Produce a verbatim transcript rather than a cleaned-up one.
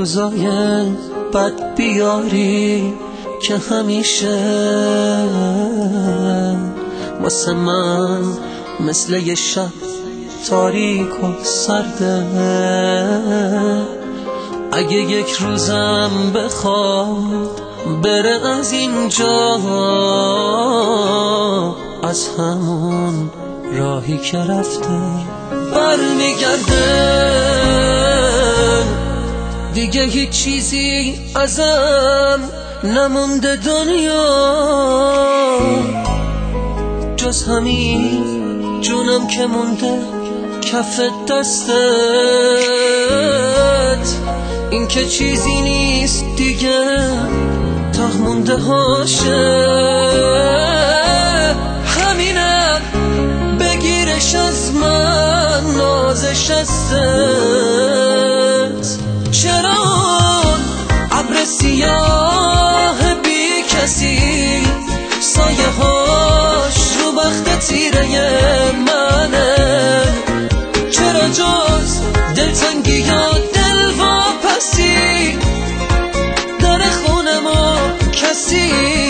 روزای بد بیاری که همیشه واسه من مثل یه شب تاریک و سرده. اگه یک روزم بخواد بره از اینجا، از همون راهی که رفته برمیگرده. دیگه هیچ چیزی ازم نمونده دنیا جز همین جونم که مونده کف دستت. این که چیزی نیست دیگه تا مونده هاشه. همینم بگیرش از من نازش هستت. چرا اون ابر سیاه بی کسی سایه هاش رو بخت تیره منه؟ چرا جز دلتنگی یا دل واپسی در خونه ما کسی